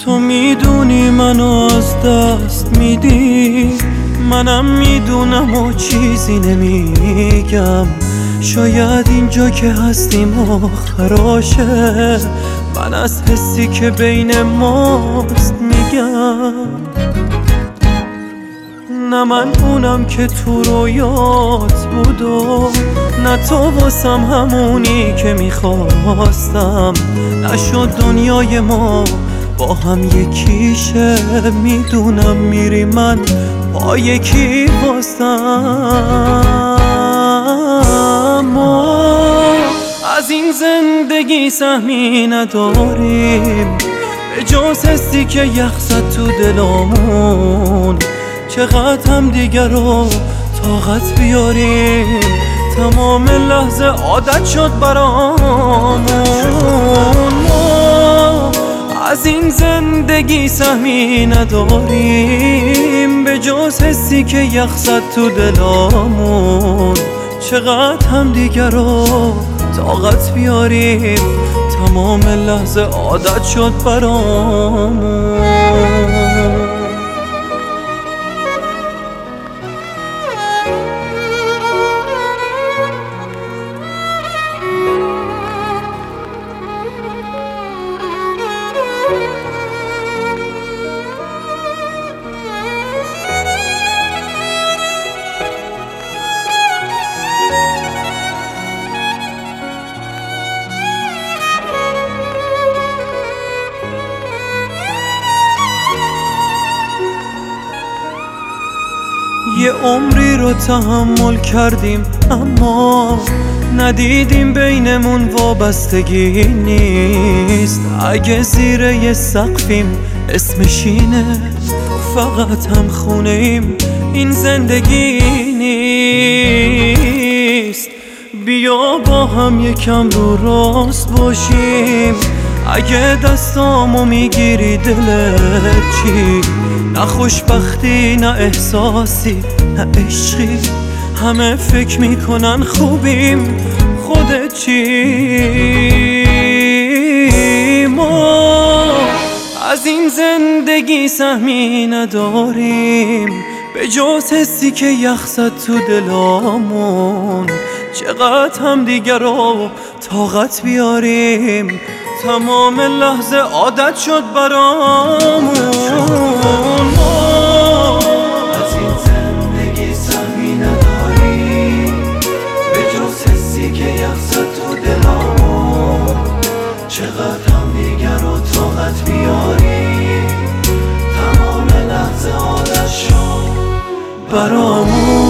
تو میدونی منو از دست میدی، منم میدونم و چیزی نمیگم. شاید اینجا که هستیم آخراشه، من از حسی که بین ماست میگم. نه من اونم که تو رویات بود و نه تو واسم همونی که میخواستم. نشد دنیای ما با هم یکیشه، میدونم میری من با یکی واسم. ما از این زندگی سهمی نداریم به جز حسی که یخ زد تو دلامون. چقدر هم دیگر رو طاقت بیاریم، تمام لحظه عادت شد برامون. ما از این زندگی سهمی نداریم به جز حسی که یخ زد تو دلامون. چقدر هم دیگر رو طاقت بیاریم، تمام لحظه عادت شد برامون. یه عمری رو تحمل کردیم اما ندیدیم بینمون وابستگی نیست. اگه زیر یه سقفیم اسمش اینه، فقط هم خونه ایم، این زندگی نیست. بیا با هم یکم رو راست باشیم، اگه دستامو میگیری دلت چی؟ نه خوشبختی نه احساسی نه عشقی، همه فکر میکنن خوبیم، خودت چی؟ ما از این زندگی سهمی نداریم به جز حسی که یخ زد تو دلامون. چقدر هم دیگر رو طاقت بیاریم، تمام لحظه عادت شد برامون. ما از این زندگی سهمی نداریم به جز حسی که یخ زد تو دلامون. چقدر هم دیگر رو طاقت بیاریم، تمام لحظه عادت شد برامون.